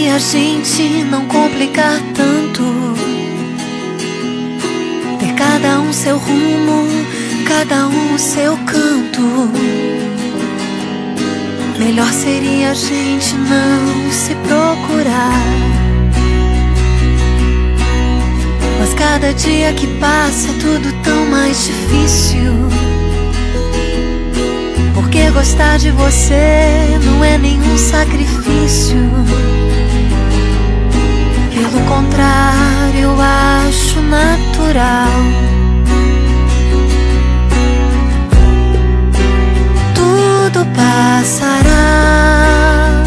a gente não complicar tanto? Ter cada um seu rumo, cada um o seu canto. Melhor seria a gente não se procurar. Mas cada dia que passa é tudo tão mais difícil. Porque gostar de você não é nenhum sacrifício. Pelo contrário, eu acho natural. Tudo passará.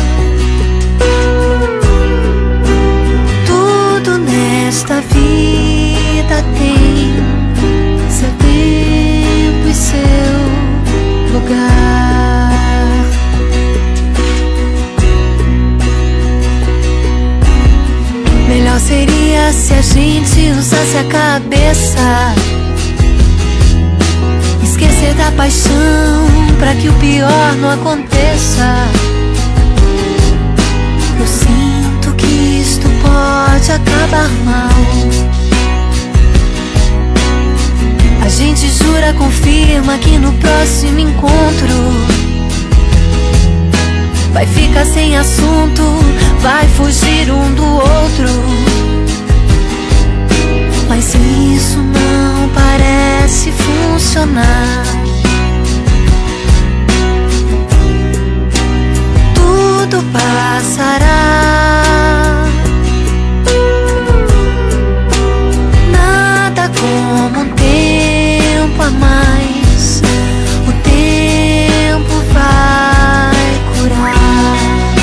Tudo nesta vida tem seu tempo e seu lugar. Melhor seria se a gente usasse a cabeça, esquecer da paixão pra que o pior não aconteça. Eu sinto que isto pode acabar mal. A gente jura, confirma que no próximo encontro vai ficar sem assunto, vai fugir um do outro. Mas isso não parece funcionar. Tudo passará. Nada como um tempo a mais. O tempo vai curar.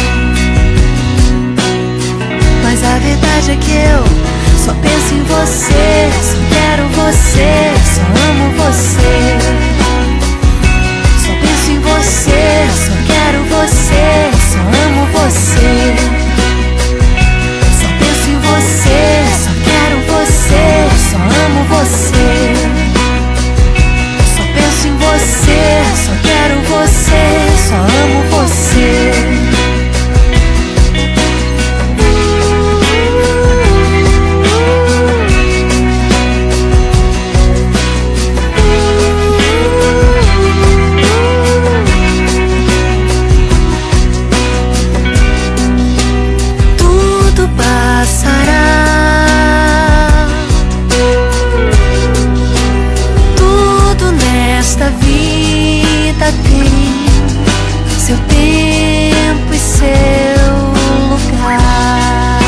Mas a verdade é que eu só penso em você, só quero você, só amo você. Só penso em você, só quero você, só amo você. Só penso em você, só quero você, só amo você. Só penso em você, só quero você, só amo você. Seu tempo e seu lugar.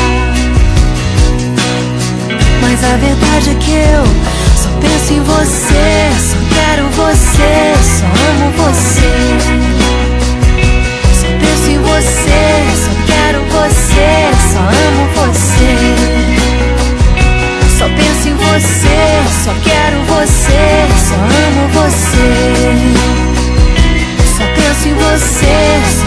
Mas a verdade é que eu só penso em você, só quero você, só amo você. Só penso em você, só quero você, só amo você. Só penso em você, só quero você, só amo você. Só penso em você.